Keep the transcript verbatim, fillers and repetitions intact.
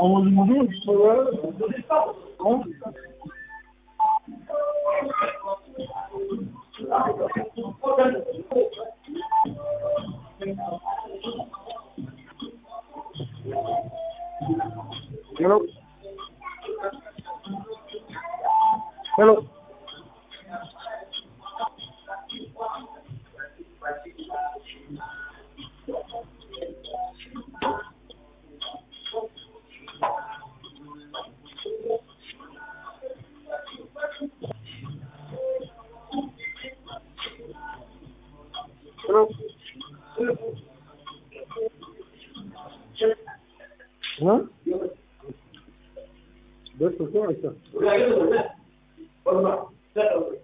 onze mudou? Hello? Hello? Hello? Huh? That's the point, sir.